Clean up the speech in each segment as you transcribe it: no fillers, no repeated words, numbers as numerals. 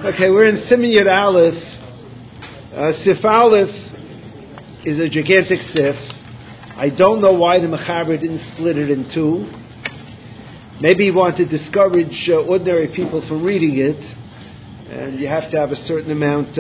Okay, we're in Siman Yud Aleph. Sif Aleph is a gigantic sif. I don't know why the Mechaber didn't split it in two. Maybe he wanted to discourage ordinary people from reading it, and you have to have a certain amount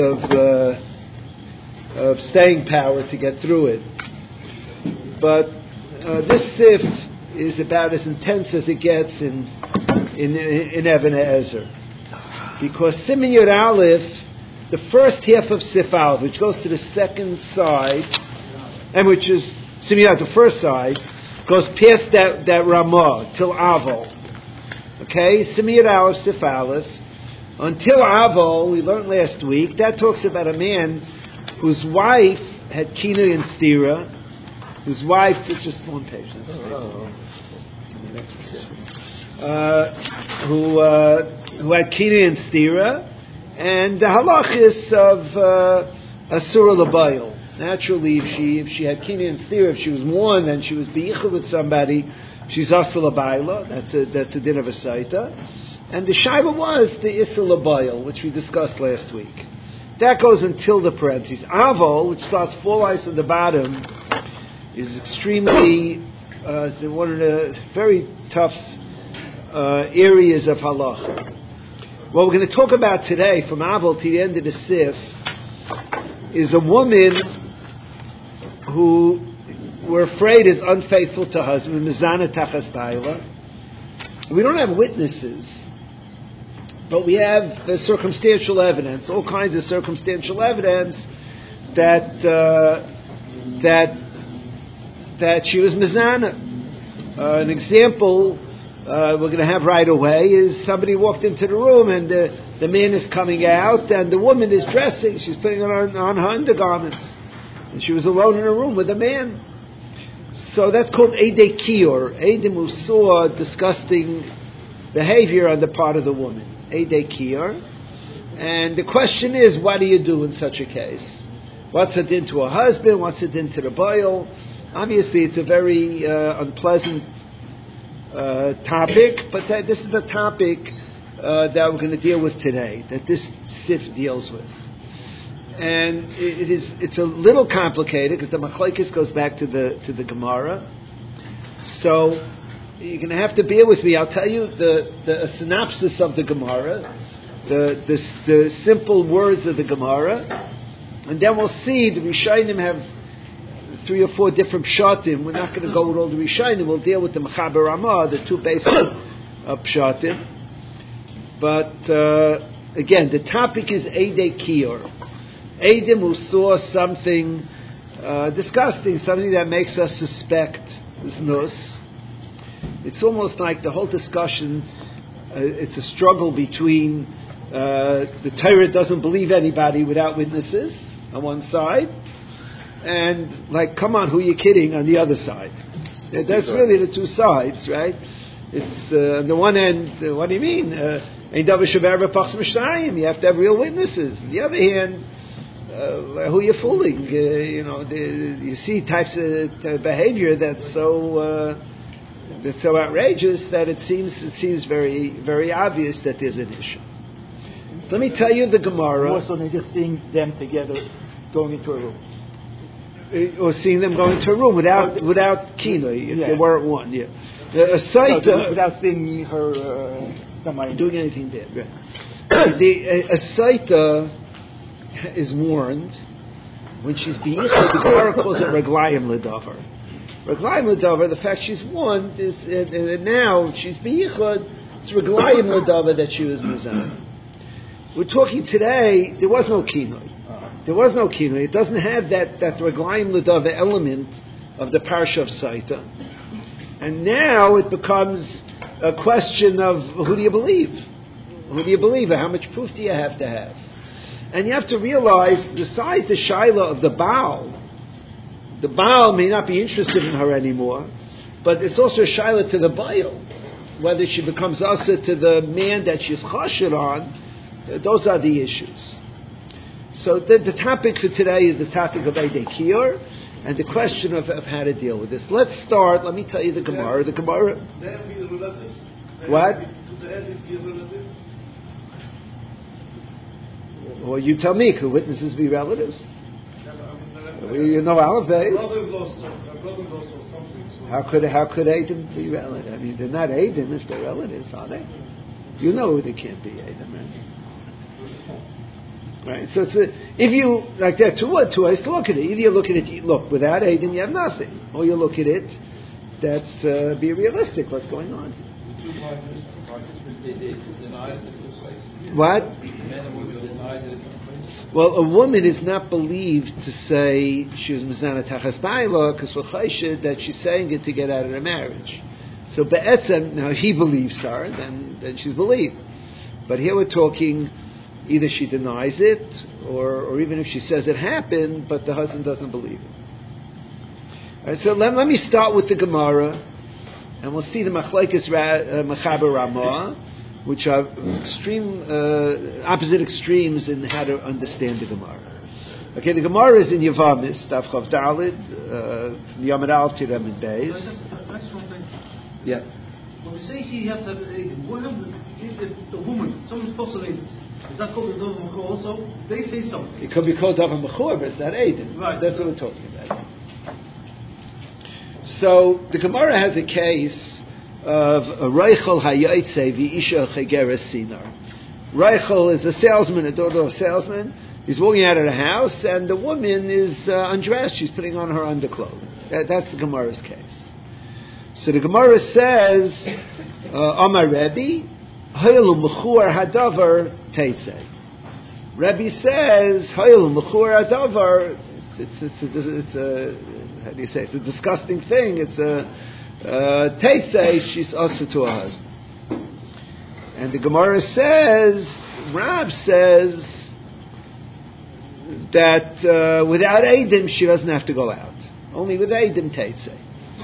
of staying power to get through it. But this sif is about as intense as it gets in Even Ezer. Because Siman Yud Aleph, the first half of Sif Aleph, which goes to the second side, and which is Siman Yud Aleph, the first side, goes past that Ramah till Avol. Okay, Siman Yud Aleph, Sif Aleph, until Avol, we learned last week, that talks about a man whose wife had Kina and Stira, whose wife, it's just one page. Who had Kina and Stira, and the halachis of Asura Labayil. Naturally, if she had Kina and Stira, if she was one and she was beicha with somebody, she's Asura Labayla. That's a din of a saita. And the shaila was the Issa Labayil, which we discussed last week. That goes until the parentheses. Avol, which starts 4 lines at the bottom, is extremely one of the very tough areas of halacha. What we're going to talk about today, from Avol to the end of the Sif, is a woman who we're afraid is unfaithful to husband, mizana tachas ba'ila. We don't have witnesses, but we have circumstantial evidence, all kinds of circumstantial evidence that she was mizana. An example we're going to have right away is somebody walked into the room and the man is coming out and the woman is dressing. She's putting on her undergarments. And she was alone in a room with a man. So that's called Eidei Kior. Eidim who saw disgusting behavior on the part of the woman. Eidei Kior. And the question is, what do you do in such a case? What's it into a husband? What's it into the boil? Obviously it's a very unpleasant topic, but this is the topic that we're going to deal with today, that this sif deals with. And it's a little complicated because the machlokes goes back to the Gemara. So you're going to have to bear with me. I'll tell you the synopsis of the Gemara, the simple words of the Gemara, and then we'll see the Rishonim have 3 or 4 different pshatim. We're not going to go with all the Rishonim. We'll deal with the Mechaber Ramah, the 2 basic pshatim. But again, the topic is Eidei Kior. Eidim who saw something disgusting, something that makes us suspect znus. It's almost like the whole discussion, it's a struggle between the Torah doesn't believe anybody without witnesses on one side, and like, come on, who are you kidding on the other side? That's really the 2 sides, right? It's on the one end, what do you mean? You have to have real witnesses. On the other hand, who are you fooling? You see types of behavior that's so outrageous that it seems very, very obvious that there's an issue. So let me tell you the Gemara. More so than just seeing them together going into a room. Or seeing them going to a room without kina, if they weren't one, a saita, without seeing her somebody doing anything bad. Right. A saita is warned when she's beicha. The Gemara calls it reglayim ledavar. Reglayim ledavar. The fact she's warned is, and now she's beicha. It's reglayim ledavar that she was mizana. We're talking today. There was no kina. There was no kina. It doesn't have that reglayim ledava element of the parsha of Saita. And now it becomes a question of who do you believe? Who do you believe? Or how much proof do you have to have? And you have to realize, besides the shaila of the Baal may not be interested in her anymore, but it's also a shaila to the Baal, whether she becomes asa to the man that she's chashir on. Those are the issues. So the topic for today is the topic of Eidei Kior and the question of how to deal with this. Let's start. Let me tell you the Gemara. The Gemara. What? Or you tell me, could witnesses be relatives? You know Aleph Beis. How could Eidim be relatives? I mean, they're not Eidim if they're relatives, are they? You know they can't be Eidim, right? So if you like that, two ways to look at it. Either you look at it, look without Eidim, you have nothing, or you look at it. That be realistic. What's going on? What? Well, a woman is not believed to say she was mizana tachas baila because we're chayshed that she's saying it to get out of the marriage. So be'etzem, now he believes her, then she's believed. But here we're talking either she denies it, or even if she says it happened, but the husband doesn't believe it. All right, so let me start with the Gemara, and we'll see the Machlekes Mechaber Ramah, which are opposite extremes in how to understand the Gemara. Okay, the Gemara is in Yavamis, Daf Chav Dalid, Yamad Aleph to Remen Beis. Yeah. When we say he has to have if the woman, someone's postulated, is that called a Dov Mechor also? They say something. It could be called Dov Mechor, but it's not Eidim. Right. That's what we're talking about. So the Gemara has a case of Reichel Hayotze v'Isha Chegeres Sinar. Reichel is a salesman, a daughter of a salesman. He's walking out of the house, and the woman is undressed. She's putting on her underclothing. That's the Gemara's case. So the Gemara says, Amar Rebbe, Hayelu Mechur Hadavar Teitze. Rebbe says, Hayelu Mechur Hadavar. It's a how do you say? It's a disgusting thing. It's a Teitze. She's also to her husband. And the Gemara says, Rab says that without Eidim she doesn't have to go out. Only with Eidim Teitze.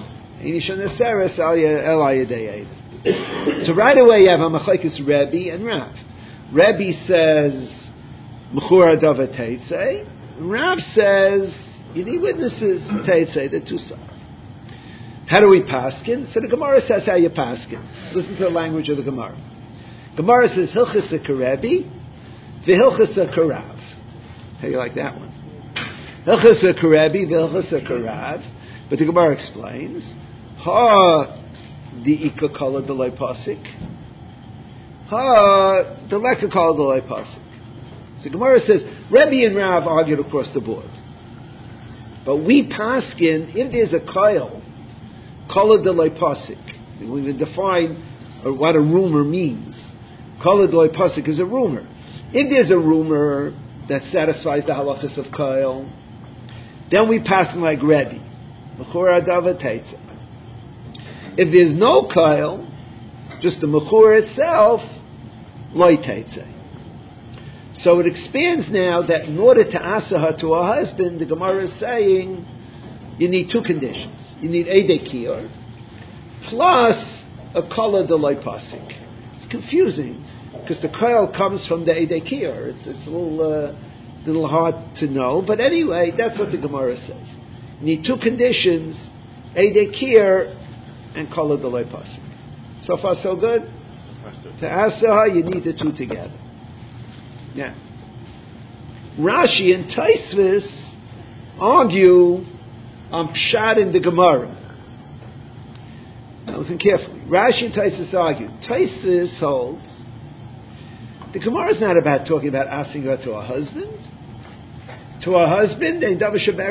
So right away you have a machlekes Rebbe and Rav. Rebbe says Mechur Adava Teitze. Rav says you need witnesses Teitze. The two sides. How do we paskin? So the Gemara says how you paskin. Listen to the language of the Gemara. Gemara says Hilchasa Karebi, v'Hilchasa Karav. How you like that one? Hilchasa Karebi, v'Hilchasa Karav. But the Gemara explains. Ha the Ika Kala Delay Pasik. Ha the Leka Kala Delay Pasik. So Gemara says Rebbe and Rav argued across the board. But we paskin if there's a Kyle Kala Delay Pasik. We can define what a rumor means. Kala Delay Pasik is a rumor. If there's a rumor that satisfies the halachas of Kyle, then we paskin like Rebbe. Mechur Adava Teitze. If there's no Kyle, just the Mechur itself, Loi Teitze. So it expands now that in order to asaha to a husband, the Gemara is saying you need two conditions. You need Eidei Kiyar plus a Kala Delay Pasik. It's confusing because the Kyle comes from the Eidei Kiyar. It's a little hard to know, but anyway, that's what the Gemara says. You need two conditions, Eidei Kiyar and Kala Delay Pasik. So far, so good? To Asaha, you need the two together. Yeah. Rashi and Taisvis argue on Pshat in the Gemara. Now listen carefully. Rashi and Taisvis argue. Taisvis holds the Gemara is not about talking about asking her to her husband. To her husband, the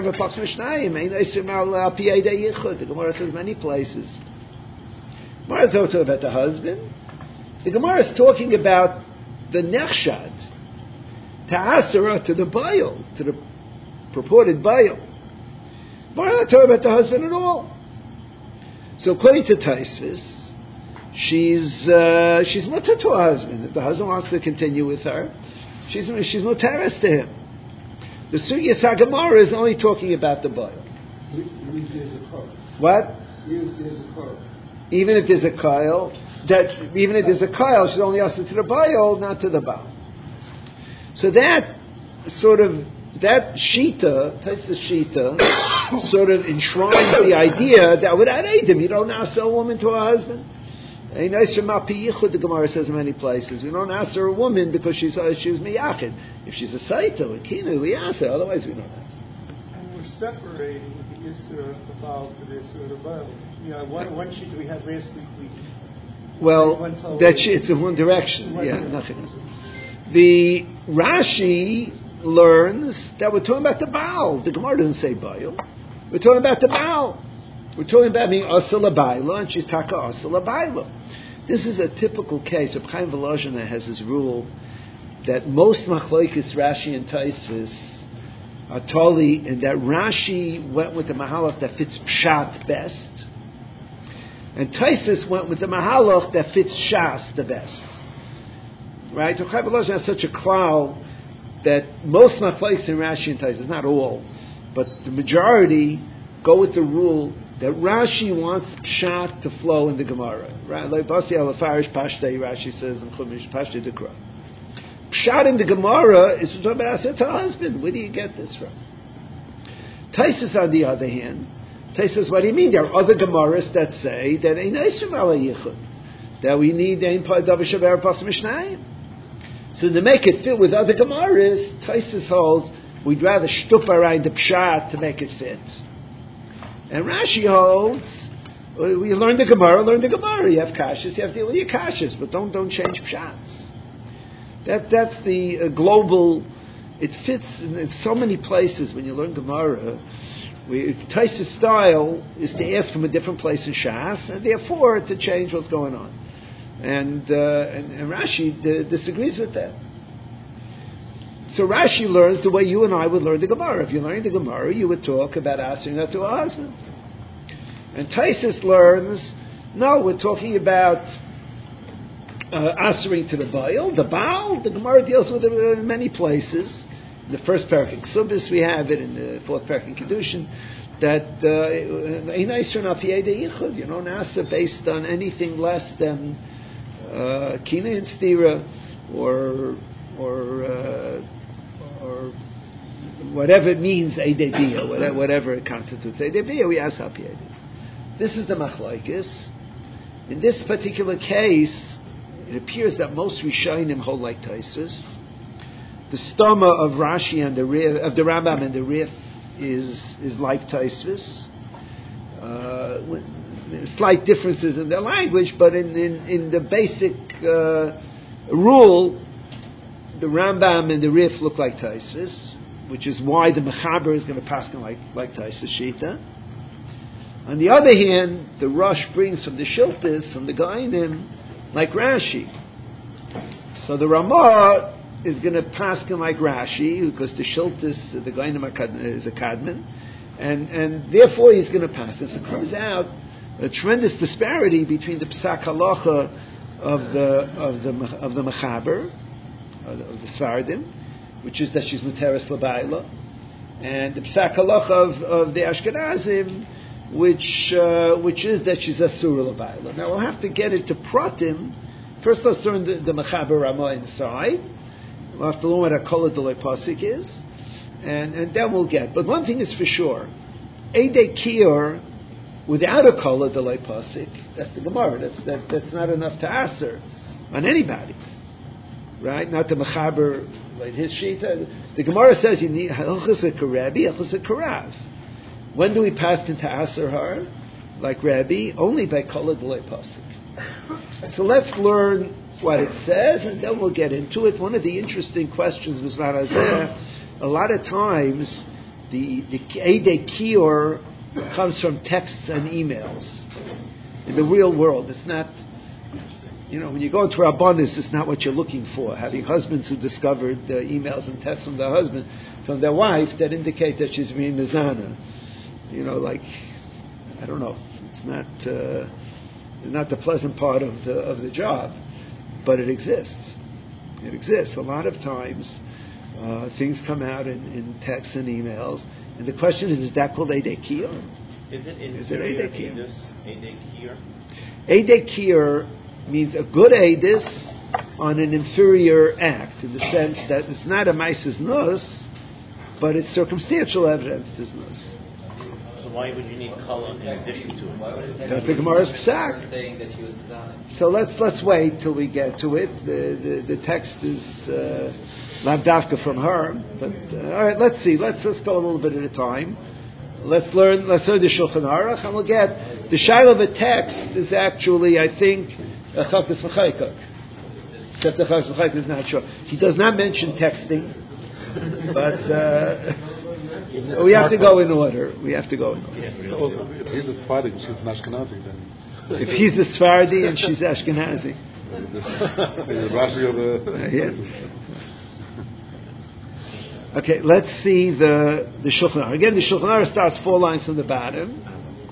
Gemara says many places. The Gemara is talking about the husband. The Gemara is talking about the nechshad, ta'asara, to the bayil, to the purported bayil. The Gemara is not talking about the husband at all. So according to Taisvis, she's mutter to her husband. If the husband wants to continue with her, she's mutaris to him. The Sugya Sagamara is only talking about the bayil. What? Even if there's a kyle, she's only asked to the bayil, not to the baal. So that shita, sort of enshrines the idea that without Eidim, you don't ask a woman to her husband. Ein Eisher Mapi Yichud, the Gemara says in many places. We don't ask her a woman because she was miyachid. If she's a saita, a kinu, we ask her. Otherwise, we don't ask. And we're separating the Isra of the Baal to the Isra of the Baal. One sheet we had last week. It's in one direction. Nothing. The Rashi learns that we're talking about the Baal. The Gemara doesn't say Baal. We're talking about the Baal. We're talking about being Asa L'Baila, and she's Taka Asa L'Baila. This is a typical case. Reb Chaim Volozhiner has his rule that most Machlokes Rashi and Tosfos are totally, and that Rashi went with the Mahalach that fits Pshat best, and Tosfos went with the Mahalach that fits Shas the best. Right? Reb Chaim Volozhiner has such a cloud that most Machlokes in Rashi and Tosfos, not all, but the majority go with the rule that Rashi wants Pshat to flow in the Gemara. Right? Like Basi al-Farish Pashtei, Rashi says in Chumash, Pashtei Dekra. Pshat in the Gemara is talking about Asher to husband. Where do you get this from? Tosfos, on the other hand, Tosfos, what do you mean? There are other Gemaras that say that Ein Eishem Ala Yichud, that we need Ein Pa'adav Shaver Pas Mishnayim. So to make it fit with other Gemaras, Tosfos holds we'd rather shtup around the Pshat to make it fit. And Rashi holds, we learn the Gemara. You have kashas, you have to deal with your kashas, but don't change pshat. That's the global. It fits in so many places when you learn Gemara. Tosfos style is to ask from a different place in Shas, and therefore to change what's going on. And Rashi disagrees with that. So Rashi learns the way you and I would learn the Gemara. If you're learning the Gemara, you would talk about answering that to a husband. And Tosfos learns, no, we're talking about answering to the Baal. The Baal, the Gemara deals with it in many places. In the first parak in Ksubis, we have it. In the fourth parak in Kedushin, that you don't answer based on anything less than Kina and Stira or whatever it means, Eidei Bia, whatever it constitutes Eidei Bia, we ask Hapi Eidei. This is the Machlokes. In this particular case, it appears that most Rishonim hold like Tosfos. The Stoma of Rashi and the Rambam and the Rif is like Tosfos. Slight differences in their language, but in the basic rule, the Rambam and the Rif look like Tosfos, which is why the Mechaber is going to pass like Tosfos Shita. On the other hand, the Rosh brings from the Shiltis, from the Gainim, like Rashi. So the Ramah is going to pass like Rashi, because the Shiltis, the Gainim is a Kadman, and therefore he's going to pass. And so it comes out a tremendous disparity between the Psak Halacha of the Mechaber, of the Svardim, which is that she's Muteres L'Baila, and the Psak Halacha of the Ashkenazim, which is that she's Asura L'Baila. Now we'll have to get into Pratim. First let's learn the Mechaber Ramah inside. We'll have to learn what a Kol Delay Pasik is, and then we'll get. But one thing is for sure, Eidei Kior, without a Kol Delay Pasik, that's the Gemara, that's not enough to answer on anybody. Right? Not the Mechaber, like his Shita. The Gemara says you need Hilchos Karabi, Hilchos Karav. When do we pass into Aser Har? Like Rabbi? Only by Kol Delay Pasik. So let's learn what it says, and then we'll get into it. One of the interesting questions was not Azeh. A lot of times, the Eidei Kior comes from texts and emails. In the real world, it's not. When you go to Rabbanis, it's not what you're looking for. Having husbands who discovered emails and texts from their husband, from their wife, that indicate that she's being mizana. I don't know. It's not the pleasant part of the job, but it exists. It exists. A lot of times, things come out in texts and emails, and the question is that called Eidei Kior? Is it Eidei Kior? Eidei Eidei Kior means a good Eidus on an inferior act, in the sense that it's not a Maises Nus, but it's circumstantial evidence to Nus. So So why would you need color in addition to it? That's the Gemara's psak. Saying that she was done. So let's wait till we get to it. The text is lavdafka from her, but all right. Let's see. Let's go a little bit at a time. Let's learn the Shulchan Aruch, and we'll get the shaila of a text is actually, I think, Chakas V'Chaykak. Except the Chakas V'Chaykak is not sure. He does not mention texting, but we have to go in order. Also, if he's a Sephardi and she's an Ashkenazi, then if he's a Sephardi and she's Ashkenazi, yes. Okay, let's see the Shulchan Aruch. Again, the Shulchan Aruch starts 4 lines from the bottom.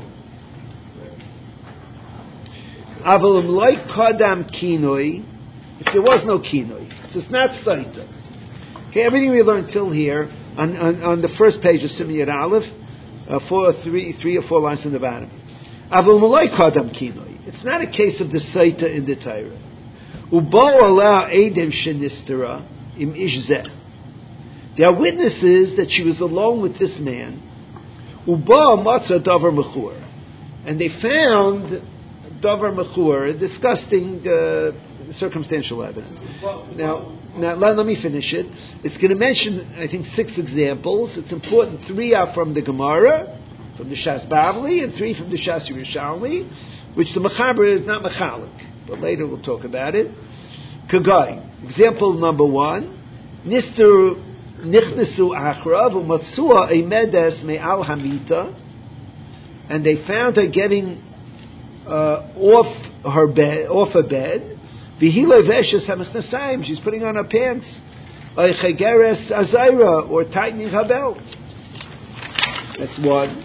Avalim loy kodam kinoi. If there was no kinoi, so it's not saita. Okay, everything we learned till here on the first page of Siman Yud Aleph, 3 or 4 lines from the bottom. Avalim loy kodam kinoi. It's not a case of the saita in the Torah. Ubo ala edem shenistera im ishzeh. There are witnesses that she was alone with this man. Uba matzah davar mechur, and they found davar mechur, disgusting circumstantial evidence. Now let me finish it. It's going to mention, I think, 6 examples. It's important. 3 are from the Gemara, from the Shas Bavli, and 3 from the Shas Yerushalmi, which the Mechaber is not mechalik, but later we'll talk about it. Kagai. Example number 1: Nister. Nichnesu achrav umatsua emedes me'al hamita, and they found her getting off a bed. V'hila veshes hamasnasayim. She's putting on her pants. Chegeres azayra, or tightening her belt. That's 1.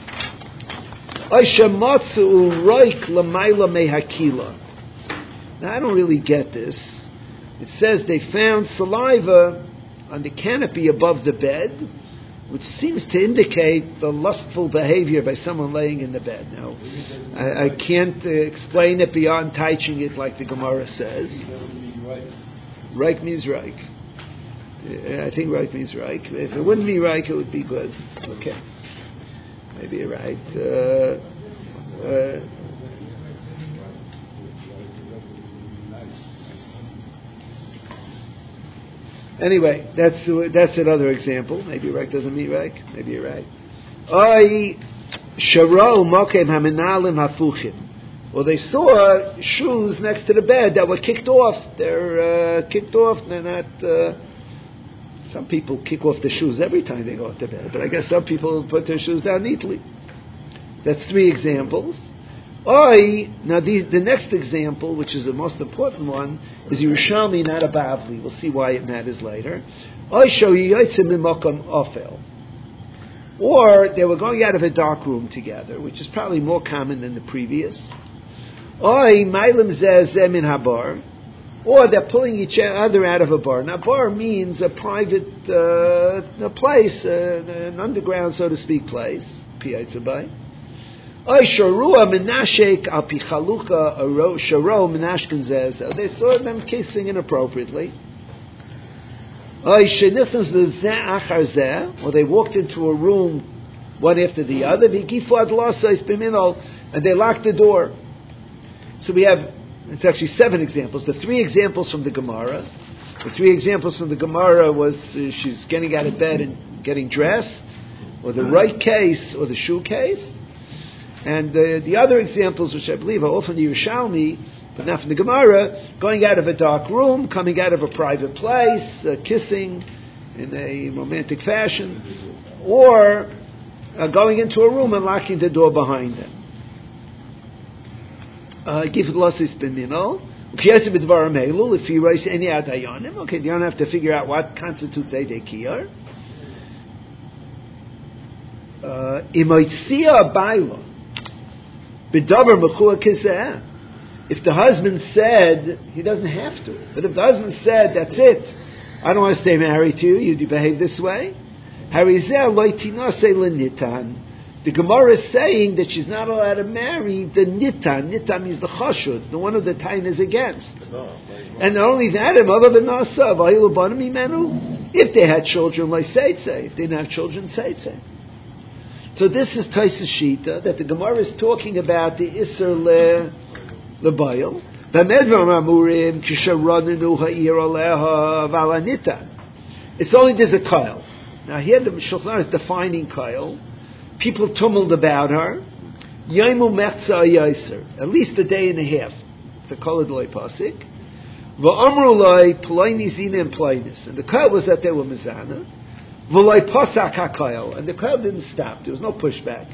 Shematzu roik lamayla mehakila. Now I don't really get this. It says they found saliva on the canopy above the bed, which seems to indicate the lustful behavior by someone laying in the bed. Now, I can't explain it beyond touching it like the Gemara says. Reich means reich. I think reich means reich. If it wouldn't be reich, it would be good. Okay. Maybe you're right. Anyway, that's another example. Maybe Reich doesn't mean Reich. Maybe you're right. Well, they saw shoes next to the bed that were kicked off. They're kicked off. They're not. Some people kick off the shoes every time they go to bed, but I guess some people put their shoes down neatly. That's 3 examples. Now the next example, which is the most important one, is Yerushalmi, not a Bavli. We'll see why it matters later. Or they were going out of a dark room together, which is probably more common than the previous. Or they're pulling each other out of a bar. Now, bar means a private a place, an underground, so to speak, place. Piyatzabay. They saw them kissing inappropriately. Or they walked into a room one after the other, and they locked the door. So we have, it's actually 7 examples. The 3 examples from the Gemara. The 3 examples from the Gemara was she's getting out of bed and getting dressed, or the right case, or the shoe case. And the other examples, which I believe are often the Yerushalmi, but not from the Gemara, going out of a dark room, coming out of a private place, kissing in a romantic fashion, or going into a room and locking the door behind them. If you raise any adayonim, okay, you don't have to figure out what constitutes a dekiyar. If the husband said, he doesn't have to, but if the husband said, that's it, I don't want to stay married to you, you behave this way, the Gemara is saying that she's not allowed to marry the nitan. Nitan means the chashud, the one of the tain is against. And not only that, if they had children, if they didn't have children, So this is Taisus Shita, that the Gemara is talking about the Isser Lebayil. It's only there's a Kyle. Now here the Shulchan Aruch is defining Kyle. People tumbled about her. Yaimu Mechza Yaiser. At least a day and a half. It's a Kol Adloi Pasik. V'amru Loi Ploini Zina and Ploinis. And the Kyle was that they were Mizana. V'loi Pasak HaKyle. And the Kyle didn't stop. There was no pushback.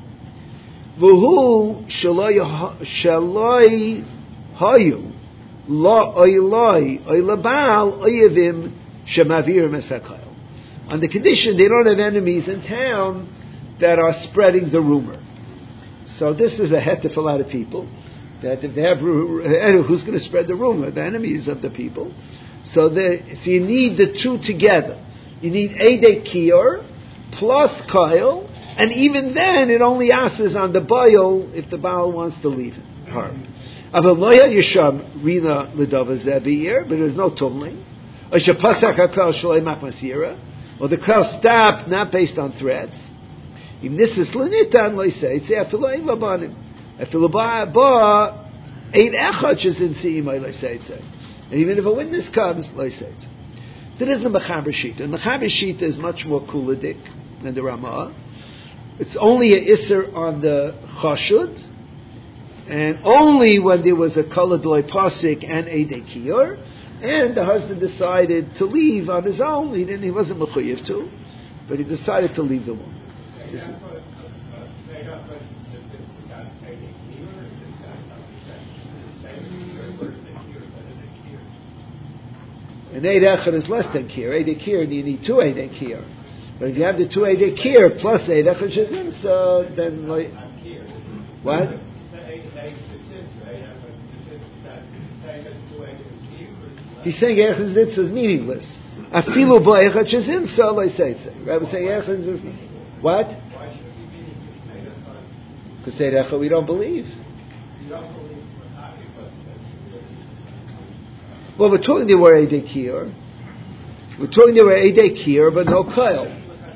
V'hu Shaloi Hayu La Oiloi Oilabal Oyevim Shemavir Mesakyle. On the condition they don't have enemies in town that are spreading the rumor. So this is a heter for a lot of people, that if they have who's going to spread the rumor? The enemies of the people. So you need the two together. You need Eidei Kior plus Kyle, and even then it only asks on the Baal if the Baal wants to leave her. Avaloya Yisham Rina Lidava Zebir, but there's no tumbling. Or the Kyle stopped not based on threats. If this is Lanitan, they say, it's Afilo Ein Labanim. Afilo Ba Ein Echad Shezin Siim, they say. And even if a witness comes, they say. So this is the Mechaber Shita. And the Mechaber Shita is much more kuladik than the Ramah. It's only a Isser on the Chashud, and only when there was a Kol Adloi Pasik and Eidei Kior, and the husband decided to leave on his own. He wasn't mechuyev to, but he decided to leave the woman. An Eid Echad is less than Kier. Eid Kier, you need two Eid Kier. But if you have the two Eid Kier plus Eid Echad Shezin, so then like what? He's saying Echad Zitz is meaningless. Afilu bo Echad Shezin, so I say it. Rabbi saying Echad Zitz. What? Because Eid Echad we don't believe. Well, we're talking there were Eidei Kior. We're talking there were Eidei Kior, but no Kyle.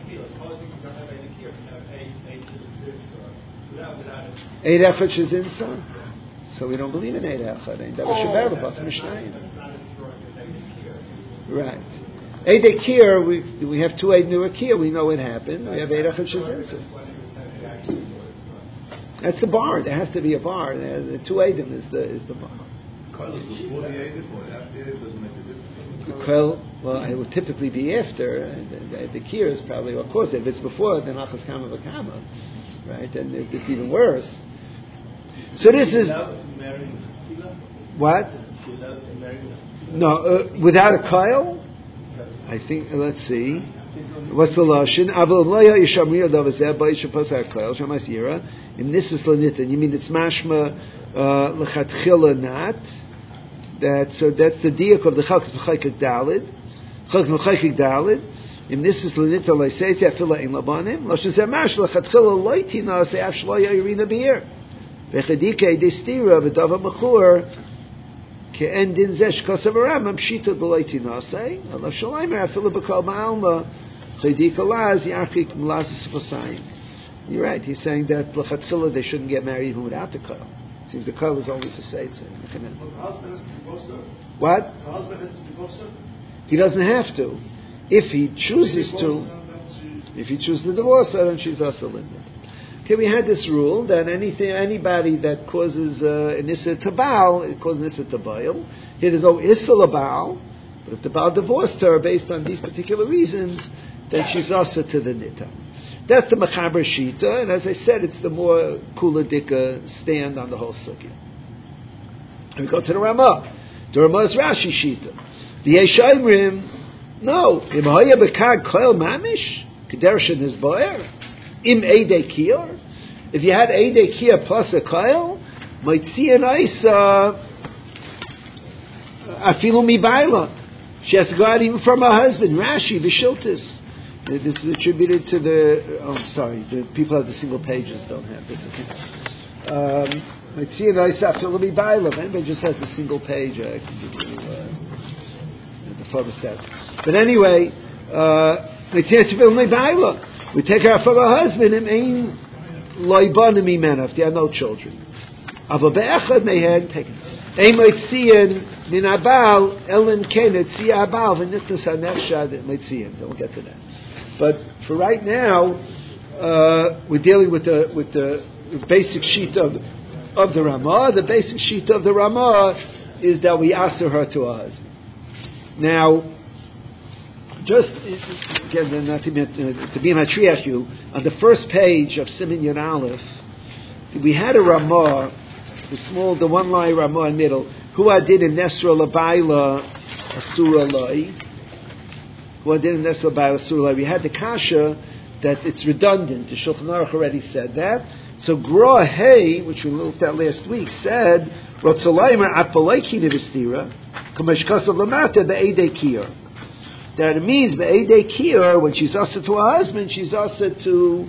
Eid Echad Shezin, so we don't believe in Eid Echad. That was Shabbat from Mishnayim. Right. Eidei Kior, we have two Eid Nura Kior. We know what happened. We have Eid Echad Shezin. That's the bar. There has to be a bar. The two Eidim is the bar. Well, it would typically be after. The Kior is probably, of course, if it's before, then Achas Kama V'Kama, right? And it's even worse. So this is what? No, without a Kyle? I think. Let's see. What's the lashon? Aval loya yishamriya davazeh ba'isha pasar Kyle shamas yira. In this is lanitan. You mean it's mashma lechatchila not? That's the diak of the Chalkas Mechayik Dalid. Chalkas Mechayik Dalid. In this is Lenita Leiseitzi Afila Ein Labanim. Lashon Zemash Lechatchila Leitina Se'af Shloya Irina Beir. Vechadike Destira V'Dava Mechur Ke'en Din Zesh Kosav Aram Pshita B'Leitina Say Alav Shalaymer Afila B'Kal Ma'alma Chedika Laz Yarchik M'Lazis V'Sayim. You're right. He's saying that Lechatchila they shouldn't get married even without the Kal. Seems the Kal is only for Seitz. What? The husband has to divorce her? He doesn't have to. If he chooses to, if he chooses to divorce her, then she's also linded. Okay, we had this rule that anybody that causes an Issa to Baal, it causes an Issa to Baal. Here there's no Issa to Baal, but if the Baal divorced her based on these particular reasons, then she's also to the Nita. That's the Mechaber Shita, and as I said, it's the more Kula Dika stand on the whole Sugya. And we go to the Ramah. The Ramah is Rashi Shita. The Yeshayimrim, no. Im Haya Bekag Koel Mamish, Kedershin is Boer, Im Eidei Kior. If you had Eidei Kior plus a Koel, might see an Isa, Afilu Mi Baila. She has to go out even from her husband, Rashi, Vishiltis. This is attributed to the people have the single pages, don't have this. Let's see, anybody just has the single page. I can give you the further stats. But anyway, We take her from her husband, if they have no children. Ava be'echad mehen, take it. Ein moitzian min abal, elim ken etziah abal, v'nitnas hanechshad moitzian. We'll get to that. But for right now, we're dealing with the basic sheet of the Ramah. The basic sheet of the Ramah is that we ask her to her husband. Now, just again, not to be matriach you, on the first page of Siman Yud Aleph, we had a Ramah, the one-line Ramah in the middle. Who I did in Nesra Labaila Asura Loi. Who I did in Nesra Labaila Asura Loi. We had the kasha that it's redundant. The Shulchan Aruch already said that. So Gra Hey, which we looked at last week, said Rotzalaymer Apaleki Nivistira Kameshkasav Lamata Be'edei Kiyar. That it means Be'edei Kiyar, when she's asa to her husband, she's asa to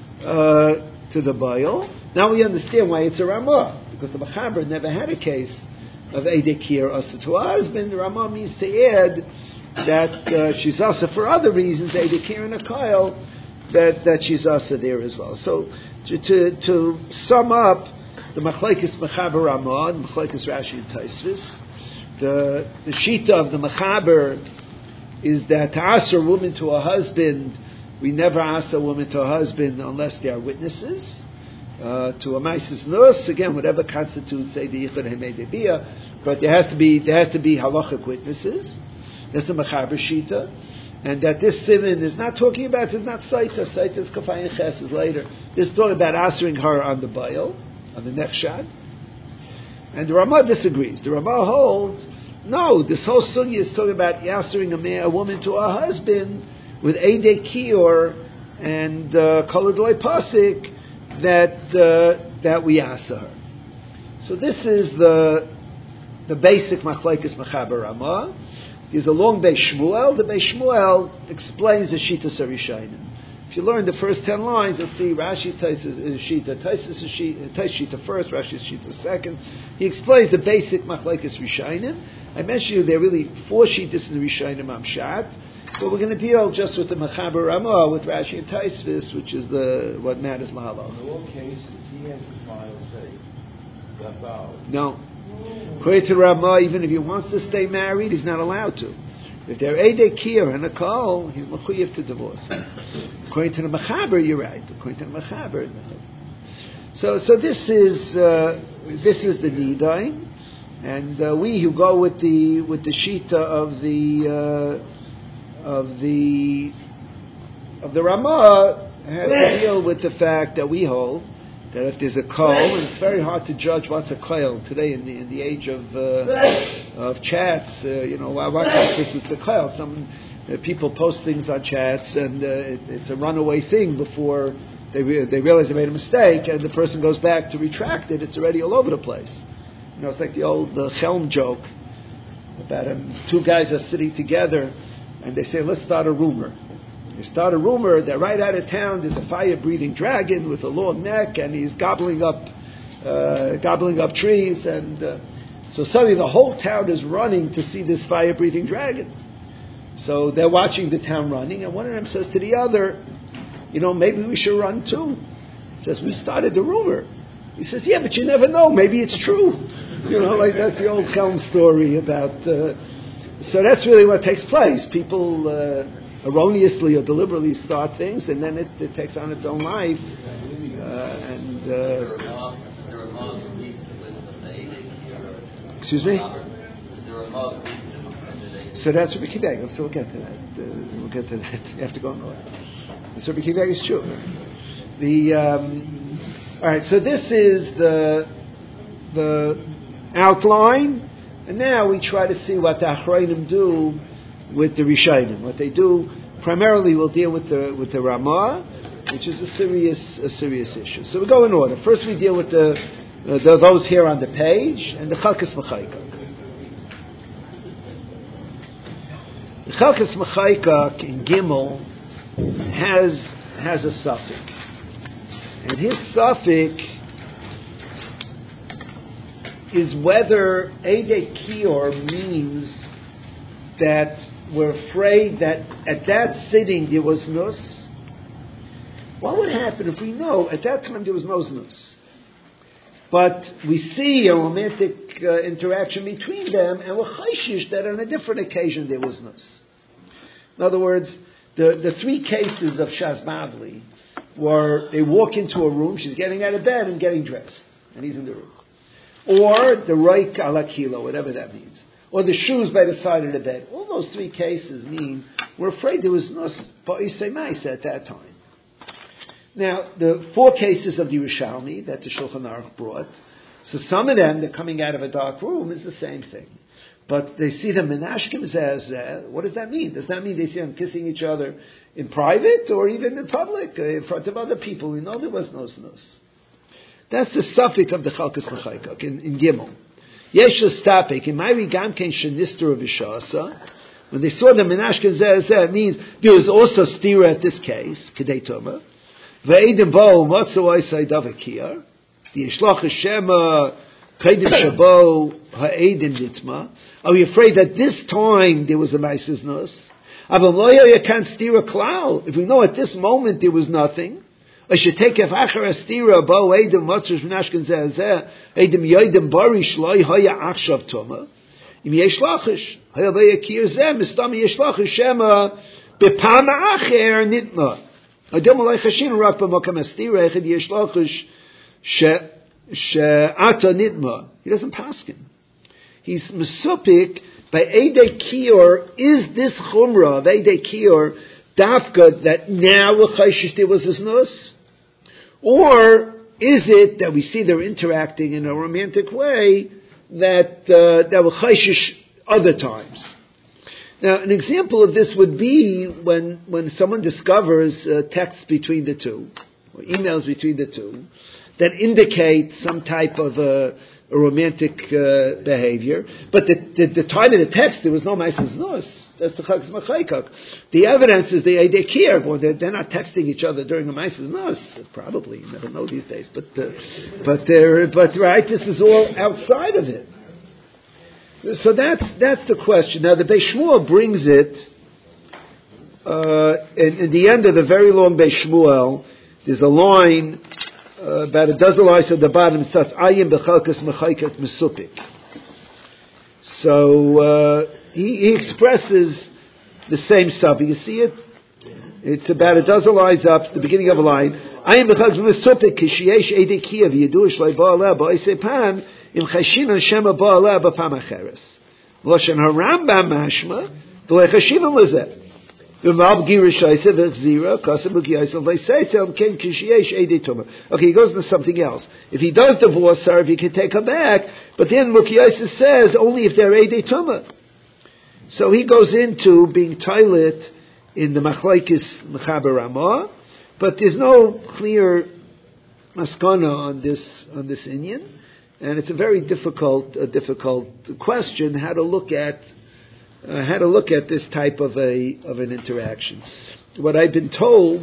the Baal. Now we understand why it's a Ramah, because the Mechaber never had a case of Eidei Kiyar asa to her husband. The Ramah means to add that she's asa for other reasons, Eidei Kiyar and a Kyle, that she's asa there as well. So to sum up, the Machlekes Mechaber Ramah, the Machlekes Rashi and Taisvis, the Shita of the Mechaber is that to ask a woman to her husband, we never ask a woman to her husband unless they are witnesses. To a maisis nus, again, whatever constitutes say the yichud hemedebiyah, but there has to be halachic witnesses. That's the Mechaber Shita, and that this siman is not talking about, it's not saita. Saita is kafayin ches is later. This is talking about answering her on the bail, on the nechshad. And the Ramah disagrees. The Ramah holds, no, this whole sugya is talking about answering a woman to her husband with Eidei Kiyar and Kol Adloi Pasik, that we answer her. So this is the basic Machlekes Mechaber Ramah. There's a long Beis Shmuel. The Beis Shmuel explains the Shita Sarishainim. If you learn the first 10 lines, you'll see Rashi is Shita, Taisus is Shita first, Rashi is Shita second. He explains the basic Machlekes Rishainim. I mentioned you there are really 4 Shitas in the Rishainim Amshat. But we're going to deal just with the Mechaber Ramah, with Rashi and Taisvis, which is what matters Lahalach. In all cases, he has the final say. No. According to Ramah, even if he wants to stay married, he's not allowed to. If they're Eidei Kiyar and a Kol, he's mechuyev to divorce. According to the Mechaber, you're right. According to the Mechaber, no. So this is the Nidai, and we who go with the Shita of the Ramah have to deal with the fact that we hold that if there's a kol, and it's very hard to judge what's a kol today in the age of chats. What constitutes a kol? Some people post things on chats, and it's a runaway thing before they realize they made a mistake, and the person goes back to retract it. It's already all over the place. It's like the old Chelm joke about 2 guys are sitting together. And they say, let's start a rumor. They start a rumor that right out of town there's a fire-breathing dragon with a long neck, and he's gobbling up trees. And so suddenly the whole town is running to see this fire-breathing dragon. So they're watching the town running, and one of them says to the other, maybe we should run too. He says, we started the rumor. He says, yeah, but you never know. Maybe it's true. Like that's the old Chelm story about... So that's really what takes place. People erroneously or deliberately start things, and then it takes on its own life. Excuse me? So that's Rabbi Kiva. So we'll get to that. You have to go in order. So Rabbi Kiva is true. All right. So this is the outline. And now we try to see what the Achrayim do with the Rishayim. What they do, primarily we'll deal with the Ramah, which is a serious issue. So we go in order. First we deal with those here on the page, and the Chalkas Mechaikak. The Chalkas Mechaikak in Gimel has a suffix. And his suffix is whether Eidei Kiyar means that we're afraid that at that sitting there was nus, What would happen if we know at that time there was no znus? But we see a romantic interaction between them, and we're chayshish that on a different occasion there was znus. In other words, the three cases of Shas Bavli were they walk into a room, she's getting out of bed and getting dressed, and he's in the room. Or the Reik ala kilo, whatever that means. Or the shoes by the side of the bed. All those three cases mean we're afraid there was znus ba'isei ma'is at that time. Now, the four cases of the Yerushalmi that the Shulchan Aruch brought, so some of them, they're coming out of a dark room, is the same thing. But they see them in Ashkim Zeh. What does that mean? Does that mean they see them kissing each other in private or even in public, in front of other people? We know there was no znus. That's the suffix of the Chalkas Mechaykak in Gimel. Yesh Stapik, in Mayri Gamken Shenistur Vishasa, when they saw them in Ashkim Zeh, it means there was also stira at this case, Kedei Toma. Ve'edim bo matzu oisai davakir. The Yishlach Shema Kaidim Shabo Ha'edim Ditma. Are we afraid that this time there was a Maises Nus? Avam loyo you can't steer a klal. If we know at this moment there was nothing, I should take a achar stira bo Edim matzu Shnashkin Zeh Edim Yoidim Bari Shloi Haya Achshav Toma. Im Yishlachish Haya Vayakir Zeh Mistam Yishlach Shema Bepama Acher Nitma. He doesn't paskin. He's mesupik by Eidei Kior. Is this chumrah of Eidei Kior dafka that now there was this nus? Or is it that we see they're interacting in a romantic way that were chayshish other times? Now, an example of this would be when someone discovers texts between the two, or emails between the two, that indicate some type of a romantic behavior, but the time of the text there was no ma'ases nus. That's the Chalkas Mechaykak. The evidence is the Eidei Kior. Well, they're not texting each other during a ma'ases nus. Probably, you never know these days. But right, this is all outside of it. So that's the question. Now the Beis Shmuel brings it in the end of the very long Beis Shmuel. There's a line about a dozen lines at the bottom. It starts Ayin b'chalkas mechaykak mesupik. So he expresses the same stuff. You see it? It's about a dozen lines up, the beginning of a line. Ayin b'chalkas mesupik kishiyesh eidei kiyav yidu shloi ba'aleh ba'isei pam. Im chashina shema ba'aleh b'pam acheres. Loshen harambam mashma v'le chashina lezeh. V'mab girishaisa v'chzira kasem v'kiyaisa v'leiseitzel ken kishiyesh eidei tuma. Okay, he goes into something else. If he does divorce her, if he can take her back, but then Mukiyaisa says only if they're eidei tuma. So he goes into being toilet in the Machlokes Mechaber Ramah, but there's no clear maskana on this inyan. And it's a very difficult question how to look at this type of an interaction. What I've been told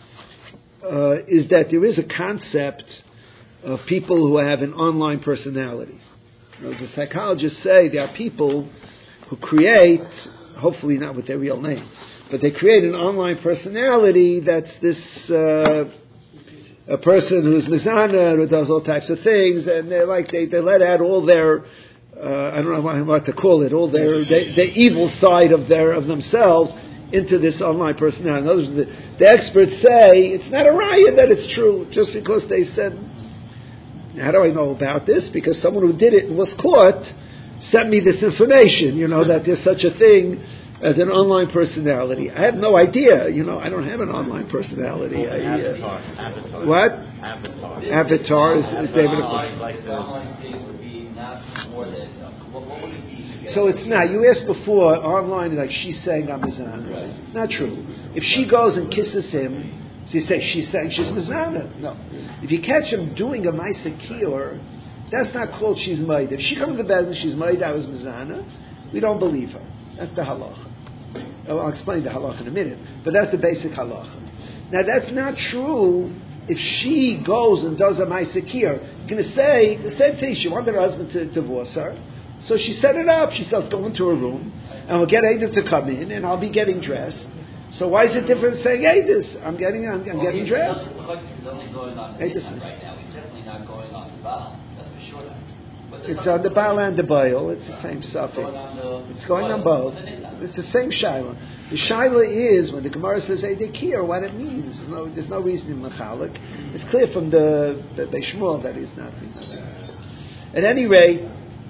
is that there is a concept of people who have an online personality. The psychologists say there are people who create, hopefully not with their real name, but they create an online personality that's this. A person who's mizana, who does all types of things, and they let out all their, I don't know what to call it, all their evil side of themselves into this online personality. In other words, the experts say it's not a raya that it's true, just because they said, how do I know about this? Because someone who did it and was caught sent me this information, that there's such a thing as an online personality. I have no idea. I don't have an online personality. Avatar. What? Avatar is David. Online thing would be not more than. What would it be? So it's not. You asked before online, like she's saying I'm mizana. Right. It's not true. If she goes and kisses him, so you say she's saying she's mizana. No. If you catch him doing a ma'aseh kior, that's not called she's maid. If she comes to bed and she's maid, I was mizana, we don't believe her. That's the halacha. I'll explain the halacha in a minute, but that's the basic halacha. Now that's not true if she goes and does a ma'aseh kior. You're going to say the same thing. She wanted her husband to divorce her, so she set it up. She said, let's go into her room, and we'll get Adam to come in, and I'll be getting dressed. So why is it different saying Eidus? I'm getting dressed. It's only going on the Eidus. right now. It's definitely not going on the Baal. That's for sure. But It's on the Baal and the Baal. It's the same suffix. It's going on both. It's the same Shaila. The Shaila is, when the Gemara says Eidei Kiyur, what it means. There's no reason in Machalik. It's clear from the Beis Shmuel that he's not. At any rate,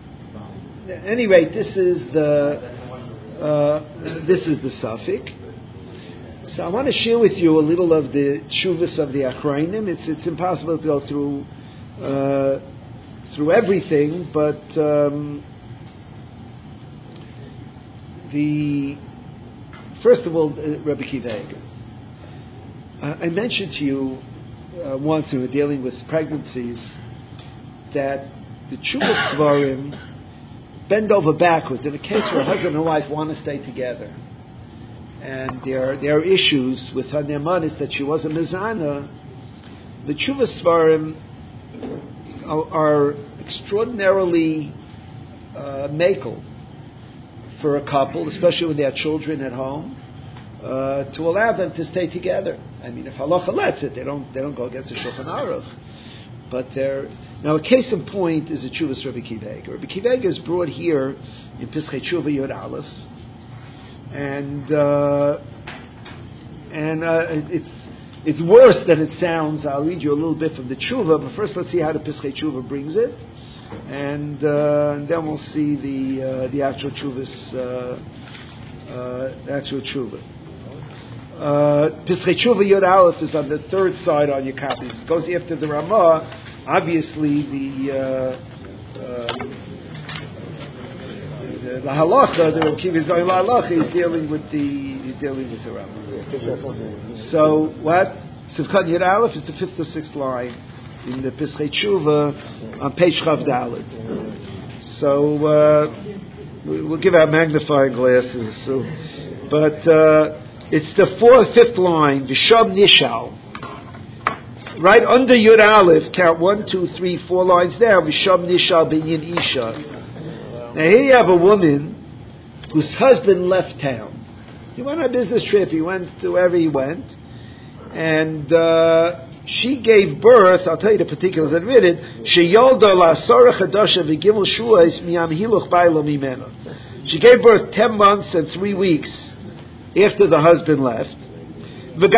this is the suffix. So I want to share with you a little of the tshuvas of the Achrayim. It's impossible to go through everything, but first of all, Rabbi Akiva Eiger. I mentioned to you once when we were dealing with pregnancies that the Tshuvas Svarim bend over backwards in a case where a husband and wife want to stay together, and there are issues with her nemanis that she was a mizana. The Tshuvas Svarim are extraordinarily makel for a couple, especially when they have children at home, to allow them to stay together. I mean, if halacha lets it, they don't go against the Shulchan Aruch. But now a case in point is the Tshuvas Rabbi Akiva Eiger. Rabbi Akiva Eiger is brought here in Pischei Tshuva Yod Aleph, and it's worse than it sounds. I'll read you a little bit from the Tshuva, but first let's see how the Pischei Tshuva brings it, and then we'll see the actual Tshuvas, Pischei Tshuva Yod Aleph is on the third side on your copies. It goes after the Ramah. Obviously, the halacha, the Rabbi Akiva is going halacha. He's dealing with the Ramah. So what? Sivkat Yod Aleph is the fifth or sixth line in the Pischei Tshuva on page Chav Dalet. So we'll give out magnifying glasses. So, but it's the fifth line, V'sham Nishal. Right under Yud Aleph, count 1, 2, 3, 4 lines down, V'sham Nishal Binyan Isha. Now here you have a woman whose husband left town. He went on a business trip, he went to wherever he went, and she gave birth, I'll tell you the particulars in a minute, Sheyolda la'asara chadasha v'gimel shuas miyam hiluch ba'ilo mimena. She gave birth 10 months and 3 weeks after the husband left. Plus,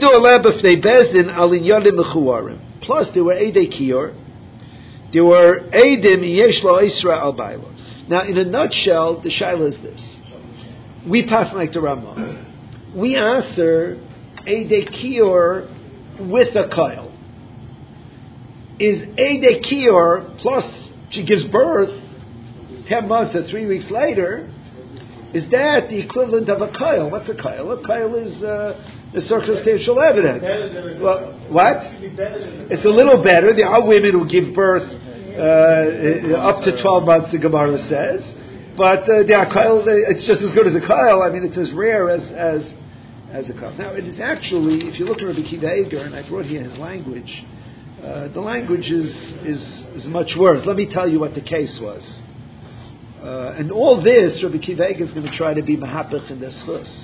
there were Eidei Kiyur. There were Eidim Yeshlo Isra al Baila. Now, in a nutshell, the shaila is this: we pass like the Ramah. We answer Eidei Kiyur with a koil. Is Eidei Kiyur plus she gives birth 10 months or 3 weeks later? Is that the equivalent of a koil? What's a koil? A koil is the circumstantial evidence. Well, what? It's a little better. There are women who give birth up to 12 months, the Gemara says. But there are koil, it's just as good as a koil. I mean, it's as rare as a koil. Now, it is actually, if you look at Rabbi Akiva Eiger, and I brought here his language, the language is much worse. Let me tell you what the case was. And all this, Rabbi Akiva Eiger is going to try to be mahapich in the schus.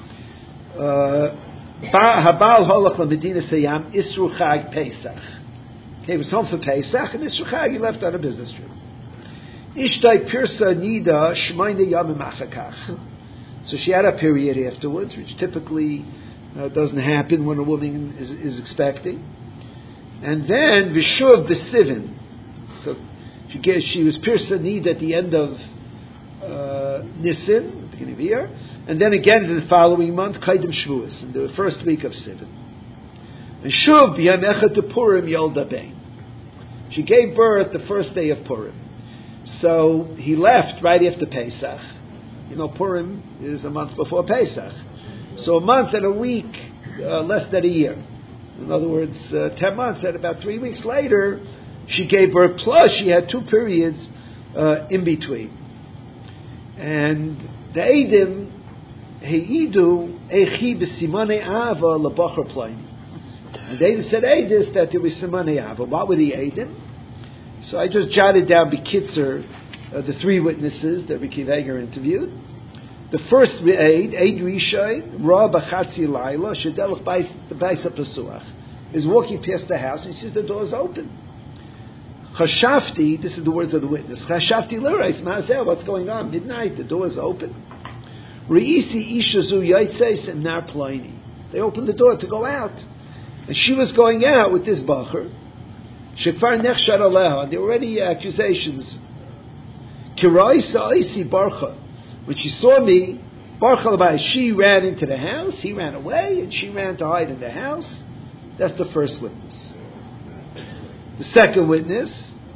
Habal holach l'medina sayam isru chag Pesach. Okay, he was home for Pesach, and isru chag he left on a business trip. Ishtai pirsa nida shmayne yamim achakach. So she had a period afterwards, which typically doesn't happen when a woman is expecting. And then vishuv besivin. So she was pirsa nida at the end of Nisan, the beginning of the year, and then again in the following month, Kaidim Shavuos, in the first week of Sivan. And Shuv b'yam echad to Purim yolda bein. She gave birth the first day of Purim. So he left right after Pesach. You know, Purim is a month before Pesach. So a month and a week, less than a year. In other words, 10 months and about 3 weeks later, she gave birth, plus she had 2 periods in between. And the Eidim, Heidu, Echi b'simane Ava l'bachar playing. And they said Eidis that there was Simane Ava. What were the Eidim? So I just jotted down B'kitzer, the 3 witnesses that Rabbi Akiva Eiger interviewed. The first Eid Rishon, Ra B'Chatzi Laila, Shedelach Baisa Pesuach, is walking past the house and he sees the door is open. Chashafti, this is the words of the witness, Chashafti Lirais Mazel, what's going on? Midnight, the door is open. Reisi Ishazu Yaitzeis and Nar Ploini. They opened the door to go out. And she was going out with this bacher. Shekfar Nechshar Aleha, and there were already accusations. Kirai Sa'isi Barcha. When she saw me, Barcha Labai, she ran into the house, he ran away, and she ran to hide in the house. That's the first witness. The second witness,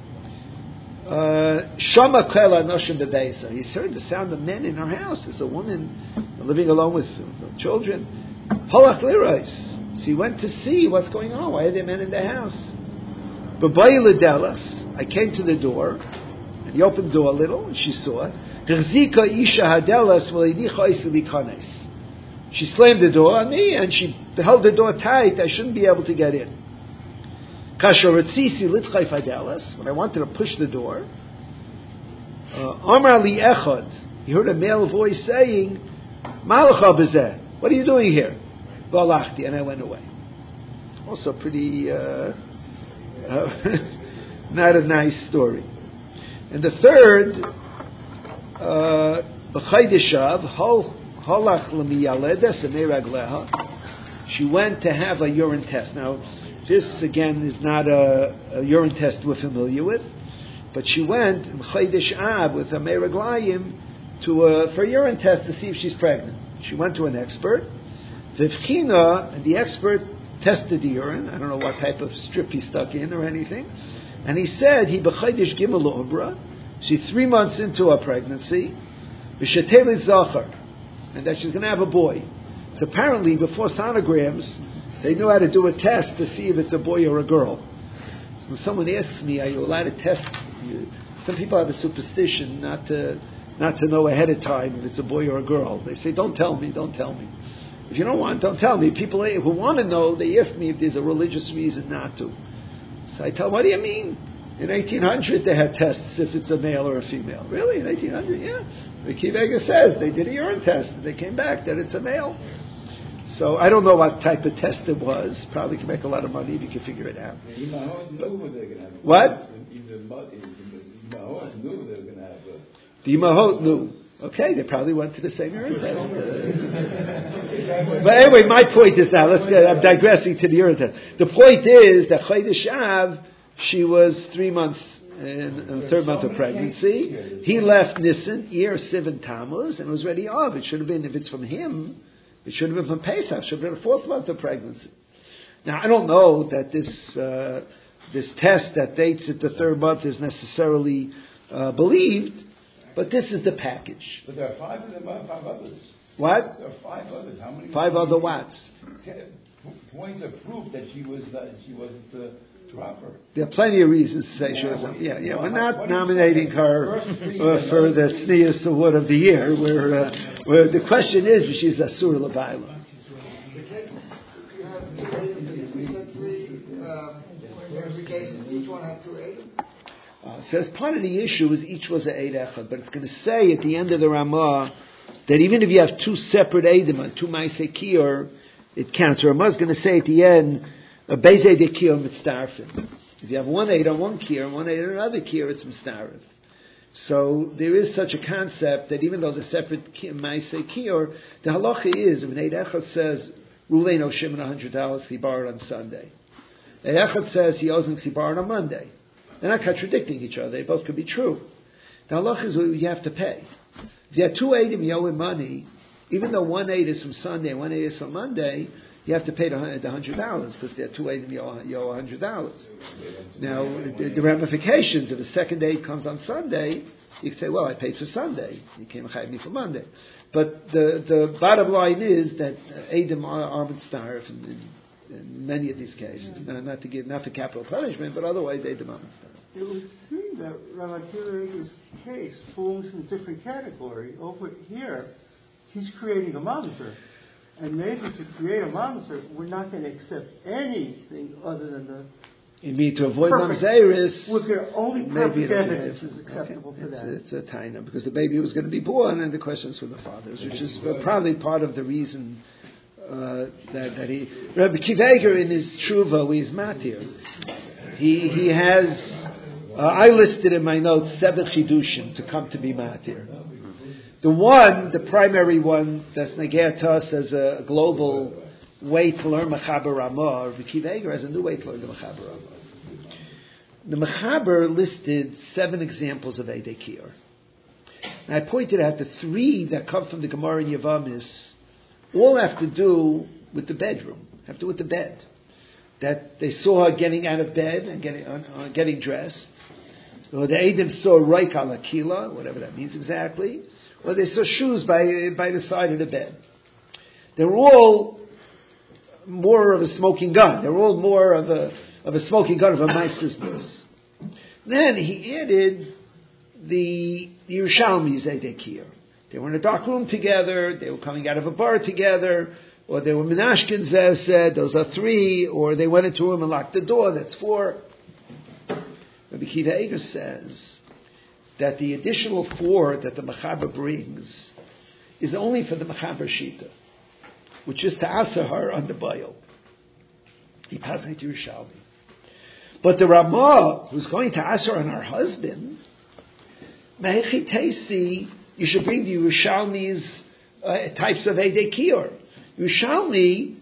Shama Kela Noshim Bebeisa. He's heard the sound of men in her house. There's a woman living alone with children. Halach Lirais. So he went to see what's going on. Why are there men in the house? Babai Ledelas. I came to the door, and he opened the door a little, and she saw it. She slammed the door on me, and she held the door tight. I shouldn't be able to get in. When I wanted to push the door, Amar li echad, he heard a male voice saying, Malacha b'zeh, what are you doing here? V'alachti, and I went away. Also pretty, not a nice story. And the third, B'chaydeshav, holach l'miyaleda semei ragleha, she went to have a urine test. Now, this again is not a urine test we're familiar with, but she went Chaydish Ab with a Meraglayim for a urine test to see if she's pregnant. She went to an expert. Vivchina, and the expert tested the urine. I don't know what type of strip he stuck in or anything, and he said he b'Chaydish Gimel Ubra. She's 3 months into her pregnancy, v'sheteli zachar, and that she's going to have a boy. So apparently, before sonograms, they knew how to do a test to see if it's a boy or a girl. So when someone asks me, are you allowed to test? Some people have a superstition not to know ahead of time if it's a boy or a girl. They say, don't tell me. If you don't want, don't tell me. People who want to know, they ask me if there's a religious reason not to. So I tell them, what do you mean? In 1800 they had tests if it's a male or a female. Really? In 1800? Yeah. Ricky Vega says they did a urine test and they came back that it's a male. So I don't know what type of test it was. Probably can make a lot of money if you can figure it out. What? The Imahot knew. Okay, they probably went to the same urine test. But anyway, my point is now, I'm digressing to the urine test. The point is that Chaydish Av, she was 3 months in the third month of pregnancy. He left Nisan, year Sivan Tammuz, and was ready Av. It should have been, if it's from him, it should have been from Pesach. It should have been the 4th month of pregnancy. Now, I don't know that this test that dates at the 3rd month is necessarily believed, but this is the package. But there are 5 of them, 5 others. What? There are 5 others. How many? 5 other whats? Points of proof that she wasn't proper. There are plenty of reasons to say she wasn't. Yeah. We're not nominating her for the Sneas Award of the Year. Where the question is, she's a Surah L'Baila. Each one had 2 Eidim. So as part of the issue is each was an Eid Echad, but it's going to say at the end of the Ramah that even if you have 2 separate Eidim on 2 Maaseh Kior, it counts. Ramah is going to say at the end, a Bezei de Kior Mitzdarfin. If you have 1 Eid on 1 Kior and 1 Eid on another Kior, it's Mitzdarif. So there is such a concept that even though the separate Maaseh Kior, the halacha is, if an Eid Echad says, Ruvain owes Shimon $100, he borrowed on Sunday. Eid Echad says he owes him because he borrowed on Monday. They're not contradicting each other. They both could be true. The halach is you have to pay. If you have 2 Eidim you owe him money, even though 1 Eid is from Sunday and 1 Eid is from Monday, you have to pay the $100 because there are 2 Eidim you owe $100. Now, the ramifications, if a second Eid comes on Sunday, you can say, well, I paid for Sunday. You came and chayav me for Monday. But the bottom line is that Eidim are mitzdarif in many of these cases, not for capital punishment, but otherwise Eidim are mitzdarif. It would seem that Rabbi Kiva's case falls in a different category. Over here, he's creating a mamzer. And maybe to create a mamzer, we're not going to accept anything other than the You mean to avoid Perfect. mamzeris? With your only maybe perfect evidence is acceptable for that. It's a taina because the baby was going to be born, and the questions for the fathers, which is probably part of the reason that he Rabbi Akiva Eiger in his tshuva, he's matir. He has. I listed in my notes 7 chidushim to come to be matir. The primary one that's negeh to us as a global way to learn Mechaber Ramah. Rabbi Akiva Eiger has a new way to learn the Mechaber Ramah. The Mechaber listed 7 examples of Eidei Kiyur. And I pointed out the 3 that come from the Gemara in Yavamis all have to do with the bedroom, have to do with the bed. That they saw her getting out of bed and getting dressed. Or the Eidim saw Raik al Akila, whatever that means exactly. Or they saw shoes by the side of the bed. They were all more of a smoking gun. They were all more of a smoking gun of a maisisness. Then he added the Yerushalmi's Eidei Kiyur. They were in a dark room together, they were coming out of a bar together, or they were Menashkin said, those are 3, or they went into a room and locked the door, that's 4. Rabbi Akiva Eiger says that the additional 4 that the Mechaber brings is only for the Mechaber Shita, which is to Asahar on the Bayil. He passed it to Yerushalmi. But the Ramah, who's going to Asahar on her husband, Mehechi Teisi, you should bring the Yerushalmi's types of Eidei Kiyur. Yerushalmi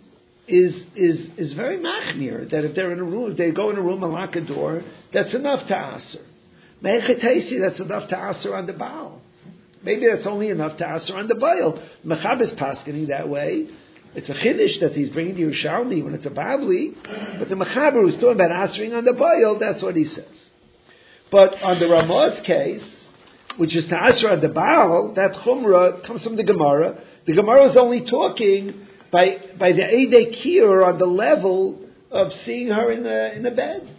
is very machmir, that if they're in a room, if they go in a room and lock a door, that's enough to Aser. Me'echetesi, that's enough to Aser on the Baal. Maybe that's only enough to Aser on the Baal. Mechab is paskening that way. It's a chiddush that he's bringing the Yerushalmi when it's a Babli, but the Mechaber who's talking about Asering on the Baal, that's what he says. But on the Ramah's case, which is to Asher on the Baal, that Chumrah comes from the Gemara. The Gemara is only talking by the Eidei Kiyur on the level of seeing her in the bed.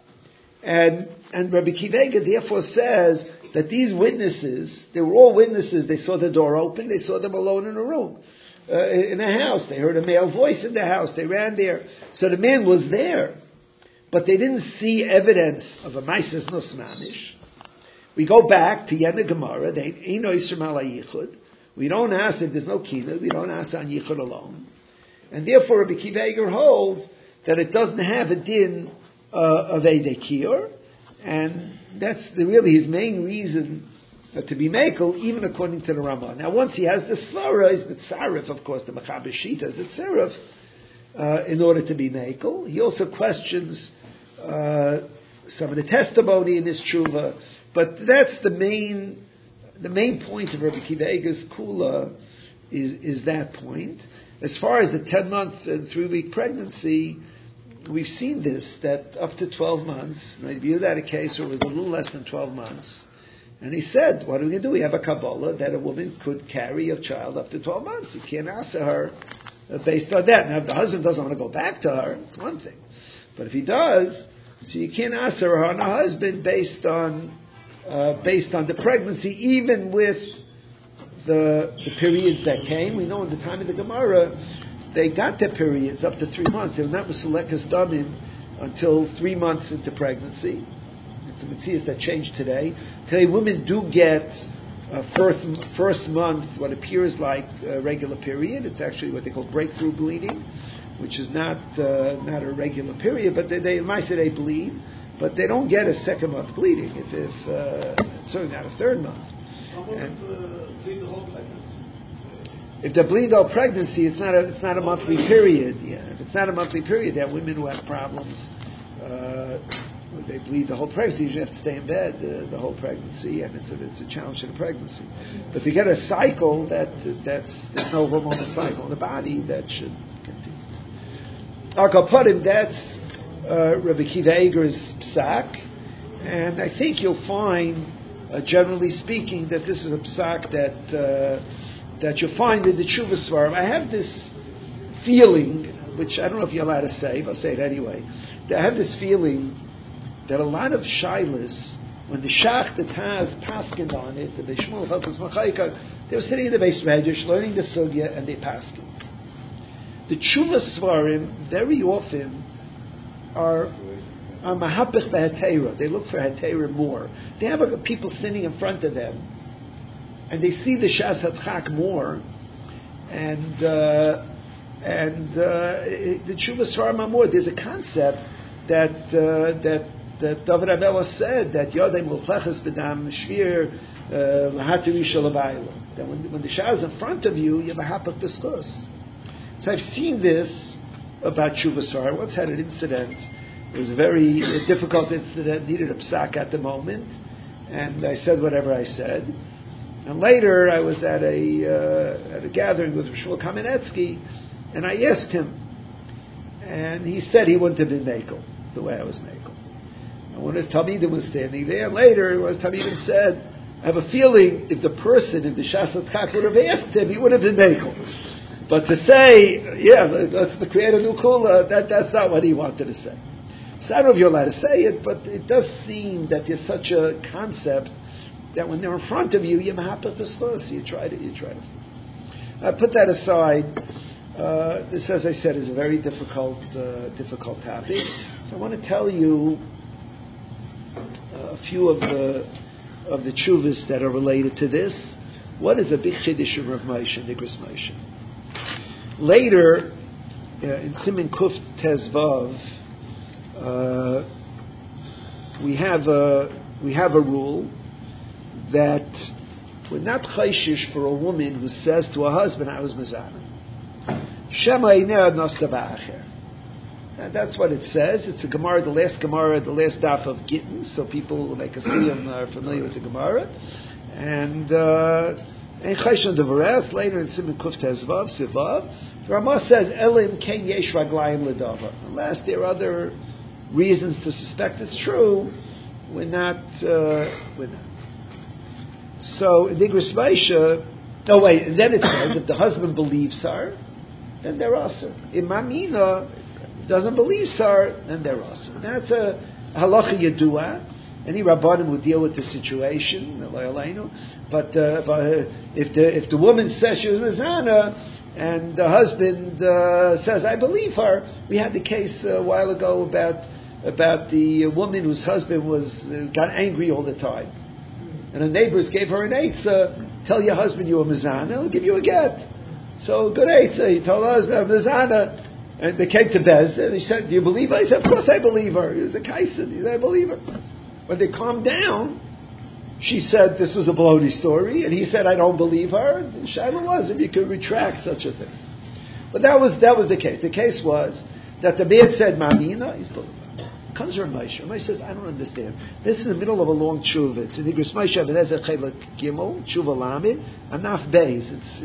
And Rabbi Akiva Eiger therefore says that these witnesses, they were all witnesses, they saw the door open, they saw them alone in a room, in a house, they heard a male voice in the house, they ran there. So the man was there, but they didn't see evidence of a Maises Nus Mamish. We go back to Yena Gemara. We don't ask if there's no kina. We don't ask on yichud alone, and therefore Rabbi Akiva Eiger holds that it doesn't have a din of Eidei Kiyur, and that's really his main reason to be mekel, even according to the Ramah. Now, once he has the svara, is the tzarif, of course, the Mechaber Shita is the tzarif in order to be mekel. He also questions some of the testimony in his tshuva. But that's the main point of Rabbi Akiva Eiger's kula is that point. As far as the 10-month and 3-week pregnancy, we've seen this, that up to 12 months, and I viewed that a case where it was a little less than 12 months, and he said, what are we going to do? We have a Kabbalah that a woman could carry a child up to 12 months. You can't answer her based on that. Now, if the husband doesn't want to go back to her, it's one thing. But if he does, so you can't answer her on her husband based on the pregnancy, even with the periods that came. We know in the time of the Gemara, they got their periods up to 3 months. They were not Musulekas Damim until 3 months into pregnancy. It's a Metzias that changed today. Today, women do get first month what appears like a regular period. It's actually what they call breakthrough bleeding, which is not a regular period, but they might say they bleed. But they don't get a second month bleeding, if certainly not a third month. Bleed the whole pregnancy. If they bleed the whole pregnancy, it's not a monthly period. Yeah, if it's not a monthly period, there are women who have problems. They bleed the whole pregnancy. You usually have to stay in bed the whole pregnancy, and it's a challenge in the pregnancy. But if you get a cycle, there's no hormonal cycle in the body that should continue. Akapadim, that's Rabbi Akiva Eiger's psak, and I think you'll find, generally speaking, that this is a psak that you'll find in the Tshuva Svarim. I have this feeling, which I don't know if you're allowed to say, but I'll say it anyway. That I have this feeling that a lot of shilas, when the Shach that has paskined on it, the Shmuel Chalkas Machaika, they were sitting in the Beis Medrash learning the sugya, and they paskined. The Tshuva Svarim very often are are mahapich b'hetera. They look for hetera more. They have people sitting in front of them, and they see the shas hatchak more, and the tshuva svarma more. There's a concept that David Abela said that yodei mulchachas b'dam shvir lahatiri shalabayla. That when the shas is in front of you, you have a hapach b'schus. So I've seen this about tshuva svar. I once had an incident. It was a very difficult incident, needed a psak at the moment, and I said whatever I said. And later I was at a gathering with Shmuel Kamenetsky, and I asked him, and he said he wouldn't have been mekel the way I was mekel. And when his Talmidim was standing there, later his Talmidim said, I have a feeling if the person in the Shas Hatchak would have asked him, he would have been mekel. But to say, let's create a new kula, that's not what he wanted to say. So I don't know if you're allowed to say it, but it does seem that there's such a concept that when they're in front of you, you mahapach b'schus, you try to. I put that aside. This, as I said, is a very difficult topic. So I want to tell you a few of the tshuvas that are related to this. What is a big chiddush of Rav Moshe, Nigros Moshe? Later, in Siman Kuf Tezvav, we have a rule that we're not chayshish for a woman who says to her husband, I was mezana. Shema ineh nosta ba'acher. That's what it says. It's a Gemara, the last daf of Gittin, so people like Asiyam are familiar with the Gemara. And Chayshan Devares, later in Siman Kuf Tezvav, Sivav, the Ramah says, Elim ken yesh raglayim ledava. Unless there are other reasons to suspect it's true, we're not. So in Nigros Moshe, and then it says if the husband believes her, then they're also. If Mamina doesn't believe her, then they're also. That's a halacha yedua. Any rabbanim would deal with the situation, but if the woman says she was mezana and the husband says I believe her, we had the case a while ago about the woman whose husband got angry all the time. And the neighbors gave her an eitzah, tell your husband you were mezana, he'll give you a get. So good eitzah, he told her husband, I'm mezana. And they came to Bez, and he said, do you believe her? He said, of course I believe her. He was a kaisen, he said, I believe her. When they calmed down, she said this was a baloney story, and he said, I don't believe her. And Shaila was, if you could retract such a thing. But that was the case. The case was that the man said, Mamina, he's believing. Comes Rav Moshe. Moshe says, I don't understand. This is in the middle of a long tshuva. It's in Nigros Moshe, Ebenezer Chelek Gimel, tshuva Lamed, Anaf Beis.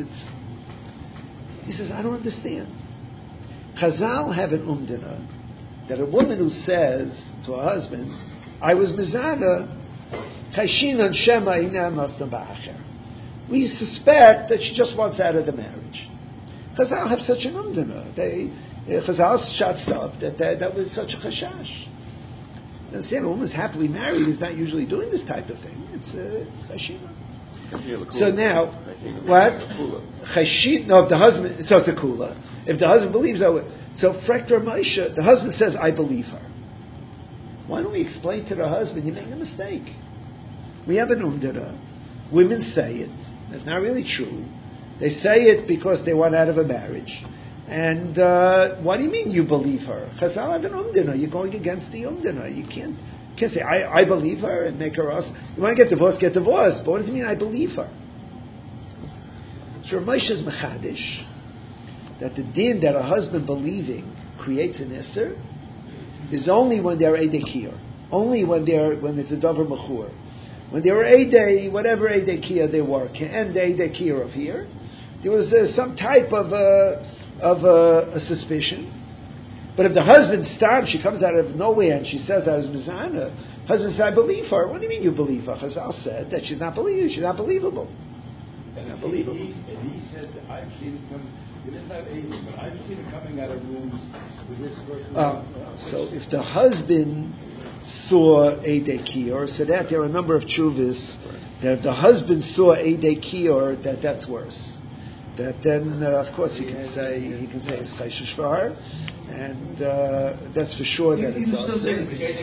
He says, I don't understand. Chazal have an umdina that a woman who says to her husband, I was mezana, chayshinan shema ina masna ba'acher. We suspect that she just wants out of the marriage. Chazal have such an umdina. Chazal shots up that was such a chashash. Understand, a woman's happily married is not usually doing this type of thing. It's chashina. So now, what? Chashina. No, if the husband, so it's a kula. If the husband believes that, so Frekter Moshe, the husband says, I believe her. Why don't we explain to the husband, you're making a mistake. We have an umdara. Women say it. That's not really true. They say it because they want out of a marriage. And what do you mean you believe her? Chazal have an umdana. You're going against the umdana. You can't say, I believe her and make her us. You want to get divorced, get divorced. But what does it mean, I believe her? So Rav Moshe is mechadish that the din that a husband believing creates an isser is only when they're Eidei Kiyur. Only when it's a Dover Mechur. When they were Eidei, whatever Eidei Kiyur they were, and the Eidei Kiyur of here, there was some type of a suspicion. But if the husband stops, she comes out of nowhere and she says, I was mezana, husband says, I believe her. What do you mean you believe her? Chazal said that she's not believable. She's not believable. And he said, I've seen it come. It is not able, but I've seen it coming out of rooms with this person. So if the husband saw Eidei Kiyur, so that there are a number of tshuvas that if the husband saw Eidei Kiyur, that's worse. that then of course he can say it's chayshish for her, and that's for sure that it's also.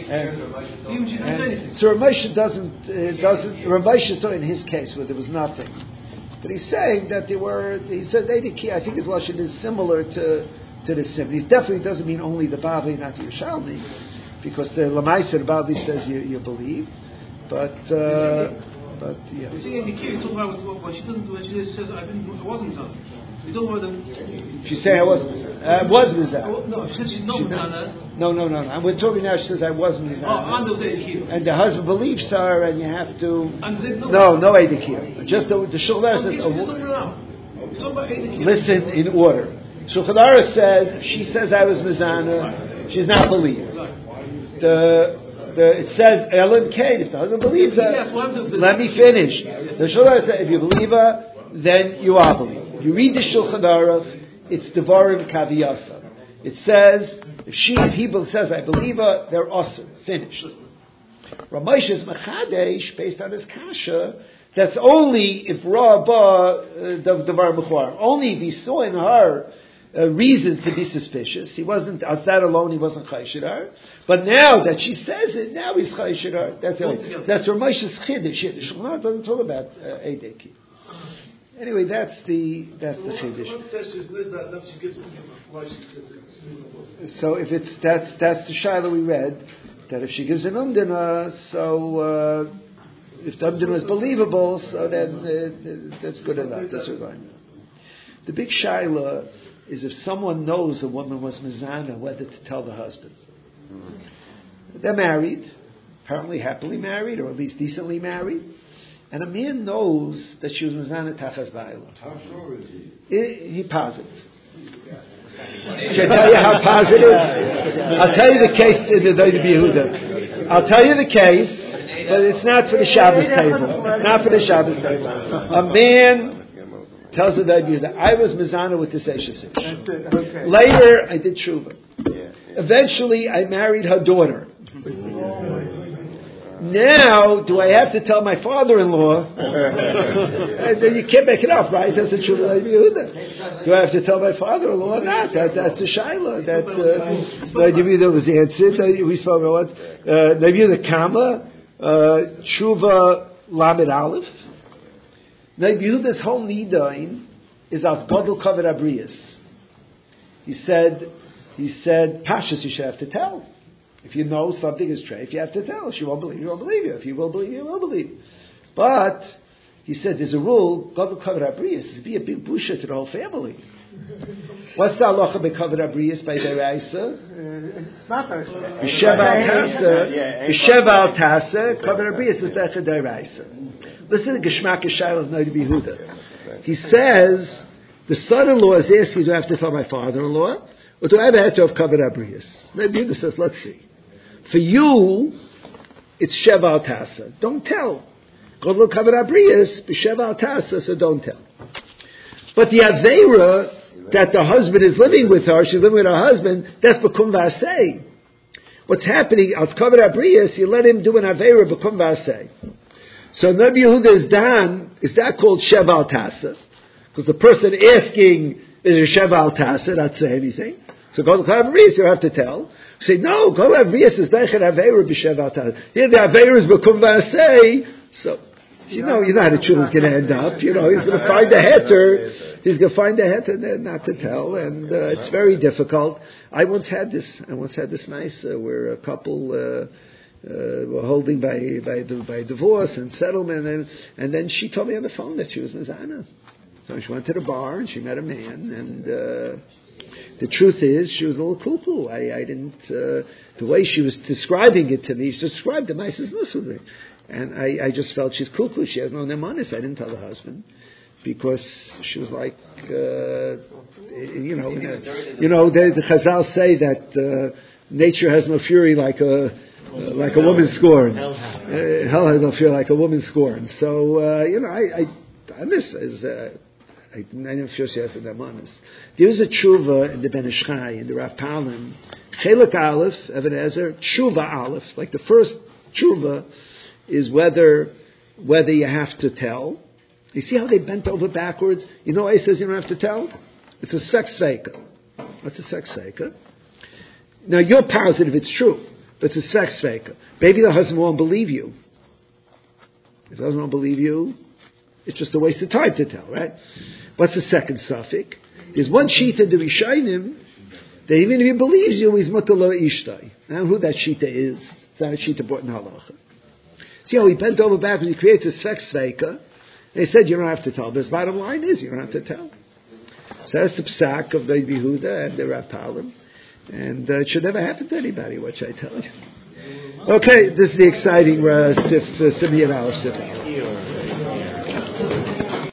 So Rav Moshe doesn't. Rav Moshe is talking in his case where there was nothing, but he's saying that there were. He said Eidiki. I think his lashon is similar to the sim. He definitely doesn't mean only the Bavli, not the Yerushalmi, because the Lamaisa the Bavli says you believe, but yeah. You see, in the kid, talk about what she doesn't do. When she says, "I wasn't Mizana." You don't want them. She's saying I was Mizana. No, she says she's not Mizana. No. And we're talking now. She says I was Mizana. And the husband believes her, and you have to. No Eidikir. Just the Shulchan Aruch says. Listen in order. Shulchan Aruch says she says I was Mizana. She's not believed. It says Ellen Kate. If the husband believes her, let me finish. The Shulchan Aruch says if you believe her, then you are believed. You read the Shulchan Aruch, it's Devarim Kaviyasa. It says if he says I believe her, they're awesome. Finished. Rav Moshe's Mechadesh, based on his kasha, that's only if Rabba Devar Mechor. Only if he saw in her a reason to be suspicious. He wasn't, as that alone, he wasn't Chayshid her. But now that she says it, now he's Chayshid her. That's Rav Moshe's Chiddush. The Shulchan Aruch doesn't talk about Eideki. Anyway, that's the Chiddush. So if it's that's the Shaila we read, that if she gives an umdina, so if the umdina is believable, so then that's good enough. That's what the big Shaila is if someone knows a woman was mizana, whether to tell the husband. They're married, apparently happily married, or at least decently married, and a man knows that she was mizana tachas v'ayla. How sure is he? He positive. Should I tell you how positive? I'll tell you the case in the Doid Yehuda. I'll tell you the case, but it's not for the Shabbos table. Not for the Shabbos table. A man tells the Doid Yehuda, I was mizana with this Eishes. Okay. Later, I did tshuva. Eventually, I married her daughter. Now, do I have to tell my father-in-law? You can't make it up, right? That's a tshuva Yehuda. Do I have to tell my father-in-law or not? That's a shaila. That Yehuda was answered. We spoke about what? Yehuda Kama, tshuva Lamed Aleph. Yehuda's whole nidain is as Godel Kavod Abrius. He said, Pashas, you should have to tell. If you know something is treif, you have to tell. If you won't believe, you won't believe you. If you will believe, you will believe. But he said there's a rule. God will cover abrius. It'd be a big busha to the whole family. What's the halacha by cover abrius by deraisa? It's not B'sheva al tasa. Cover abrius is that's a deraisa. Listen to Geshmak Yishayel of Noda B'Yehuda. He says the son-in-law is asking, do I have to tell my father-in-law, or do I have a head to have covered abrius? Noda B'Yehuda says, let's see. For you, it's Sheva al Tasa. Don't tell. God will cover abrius, b'Sheva al Tasa, so don't tell. But the Aveira, that the husband is living with her, she's living with her husband, that's B'kum V'asei. What's happening, al cover abrius, you let him do an Aveira B'kum V'asei. So Noda B'Yehuda is that called Sheva al Tasa? Because the person asking is a Sheva al Tasa, not say anything. So God will cover abrius, you have to tell. Say, no, Kol Avriyas is Deichen Aveira B'Sheva al Tasa. Here the Aveira is B'kum V'asei. So, you know how the tshuva is going to end up. You know, he's going to find a heter. He's going to find a heter there not to tell, and it's very difficult. I once had this nice where a couple were holding by divorce and settlement, and then she told me on the phone that she was mizana. So she went to the bar and she met a man, and the truth is she was a little cuckoo. I didn't the way she was describing it to me. She described the nicest with me. And I just felt she's cuckoo. She has no nemanis. I didn't tell the husband because she was like, the Chazal say that nature has no fury like a woman scorned. Hell has no fury like a woman scorned. So I miss I didn't feel she has the nemanis. There is a tshuva in the Ben Ish Chai in the Rav Palim, Chelek Aleph, Even Ezer, tshuva Aleph, like the first tshuva is whether you have to tell, You see how they bent over backwards? You know why he says you don't have to tell? It's a sex faker. What's a sex faker? Now you're positive it's true, but it's a sex faker. Maybe the husband won't believe you. If the husband won't believe you, it's just a waste of time to tell, right? What's the second suffix? There's one shita to Rishayim that even if he believes you, he's mutalo ishtai. Now who that shita is? It's not a shita brought in halacha. See how he bent over backwards, he creates a sex faker. They said you don't have to tell, but his bottom line is you don't have to tell. So that's the psak of the Yehuda and the Rav Talib. And it should never happen to anybody, what should I tell you? Okay, this is the exciting Simeon Aleph Sif.